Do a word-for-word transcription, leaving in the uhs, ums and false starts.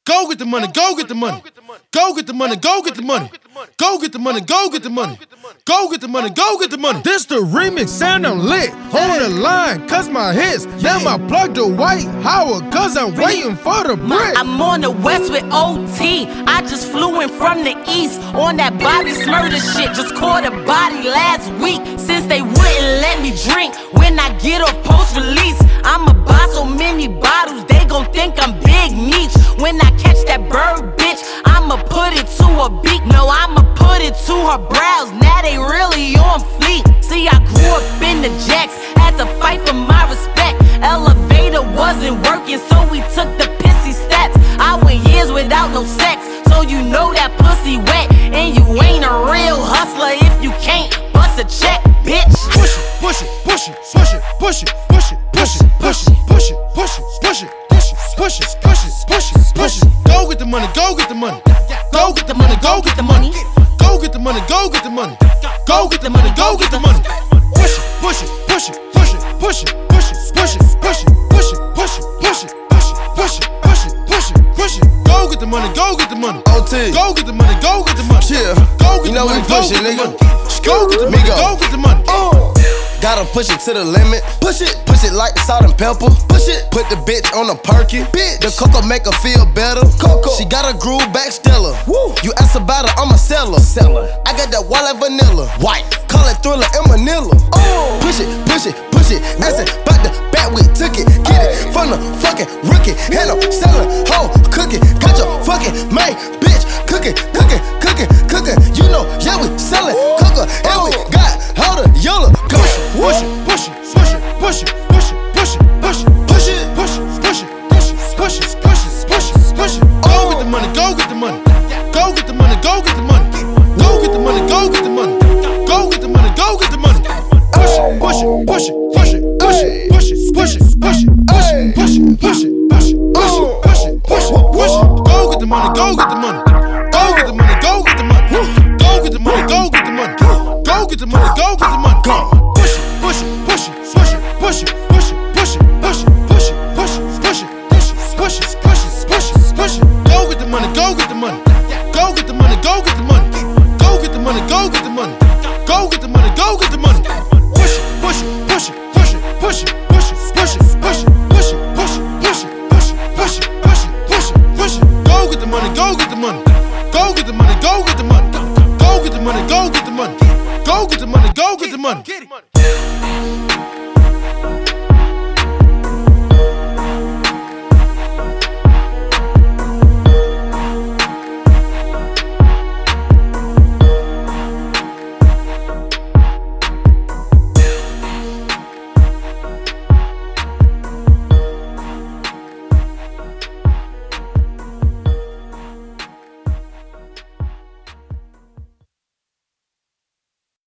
Go get the money, go get the money. Go get the money, go get the money. Go get the money, go get the money. Go get the money, go get the money. This the remix and I'm lit. On the line, cause my hits. Damn, I plugged the White Howard, cause I'm waiting for the brick. I'm on the west with O T. I just flew in from the east on that Bobby Smurder shit. Just caught a body last week. Since they wouldn't let me drink when I get off post release. I'ma buy so many bottles, they gon' think I'm Big Meech. When I catch that bird, bitch, I'ma put it to her beak. No, I'ma put it to her brows. Now they really on fleek. See, I grew up in the jacks, had to fight for my respect. Elevator wasn't working, so we took the pissy steps. I went years without no sex, so you know that pussy wet. And you ain't a real hustler if you can't bust a check, bitch. Push it, push it, push it, push it, push it, push it, push it, push it, push it, push it, push it, push it, push it, push it, push it, push it. Go get the money, go get the money. Go get the money, go get the money. Go get the money, go get the money. Go get the money, go get the money. Push it, push it, push it, push it, push it, push it, push it, push it, push it, push it, push it, push it, push it, push it, push it, push it. Go get the money, go get the money. O T. Go get the money, go get the money. Yeah. Go get You the know money, we go push it, get the nigga. money. Go get the money, Migo. go get the money. Oh. Gotta push it to the limit. Push it, push it like salt and pepper. Push it, put the bitch on a perky. Bitch, the cocoa make her feel better. Coco, she got a groove back stellar. Woo. You ask about her, I'm a seller. Seller. I got that white like vanilla. White, call it Thriller in Manila. Oh, push it, push it, push it. Assin' bout the bat, we took it. Get it from the fucking rookie. Hand up, selling, hoe, cooking. Got your fucking main bitch cooking, cooking, cooking, cooking. You know, yeah, we sellin' cooker, and we got all the yellow. Push it, push it, push it, push it, push it.